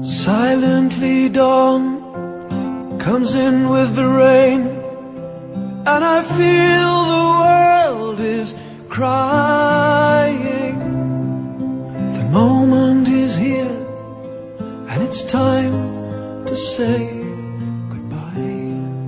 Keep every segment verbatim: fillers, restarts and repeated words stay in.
Silently dawn comes in with the rain, and I feel the world is crying. The moment is here, and it's time to say goodbye.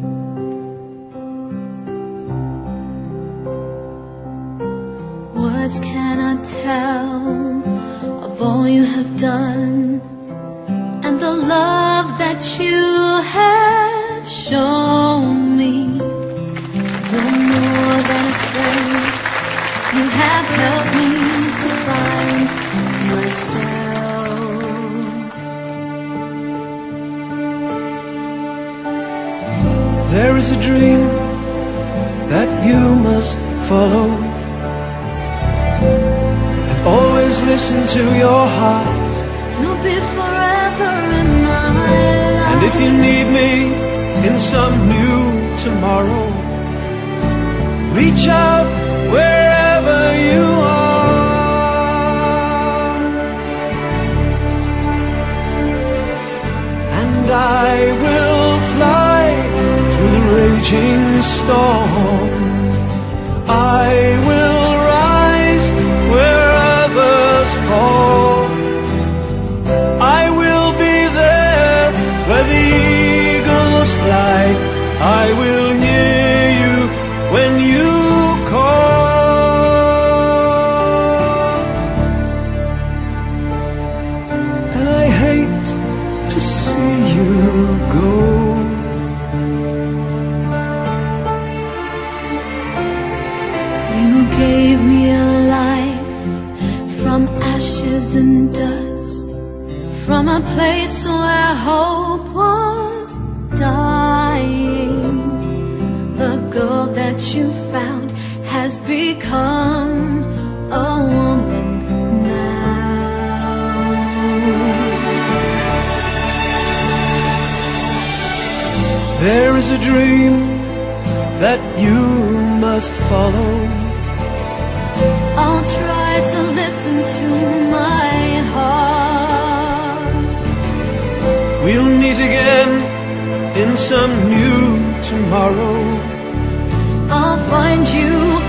Words cannot tell of all you have done, and the love that you have shown me. You're more than a friend, you have helped me to find myself. There is a dream that you must follow, and always listen to your heart. You'll be forever in my life. And if you need me in some new tomorrow, reach out wherever you are, and I will fly through the raging storm. I will rise where others fall. I will be there where the eagles fly. I will hear you when you call. And I hate to see you go. You gave me a life from ashes and dust, from a place where hope was dying. The girl that you found has become a woman now. There is a dream that you must follow. I'll try to listen to my heart. We'll meet again in some new tomorrow. I'll find you